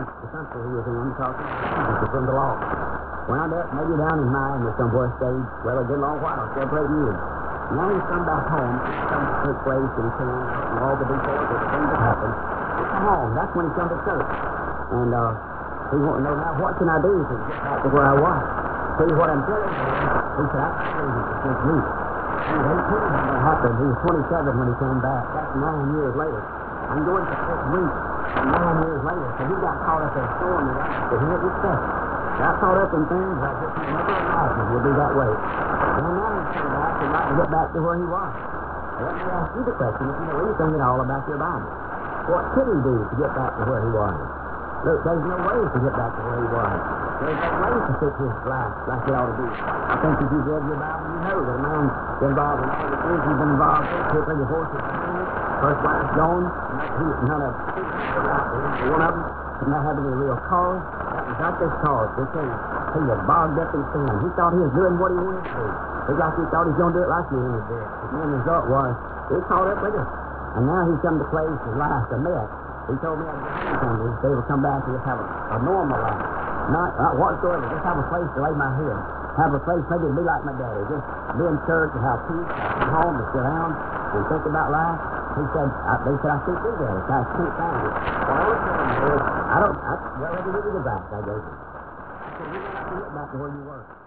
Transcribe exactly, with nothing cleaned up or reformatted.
the country he was in, talking to from the law. Wound up, maybe down in mine or somewhere, stayed, well, a good long while, several years. Now he's come back home, come to take place and so on, and all the details of the things that happened. He come home, that's when he come to church. And, uh, he wanted to know, now, what can I do to get back to where I was? See what I'm telling you? He said, I can't leave it since me. He was eighteen when that happened. He was twenty-seven when he came back. That's nine years later. I'm going to six weeks, nine years later. So he got caught up in a storm and that he hit his stuff. Got caught up in things I just never imagined would be that way. And now he's come back and like to get back to where he was. Let me ask you the question, if you know anything at all about your Bible. What could he do to get back to where he was? Look, there's no way to get back to where he was. There's no way to fix his life like it ought to be. I think if you've read your Bible, you know that a man involved in all the things he's been involved in, particularly divorce his family, first wife gone, he was none of one of them, did not have any real cause. That was not this cause. They say he was bogged up in sin. He thought he was doing what he wanted to do. It's like he thought he was going to do it like he wanted to do it. The end result was, he caught up with it. And now he's come to place his life a mess. He told me I'd get home someday. They would come back and just have a, a normal life. Not, not whatsoever. Just have a place to lay my head. Have a place maybe to be like my daddy. Just be in church and have peace. Come home and sit down and think about life. He said, I, they said, I can't do that. I can't find it. Well, I was telling him, I don't, I, well, they didn't go back, I guess. I said, you're going to have to get back to where you were.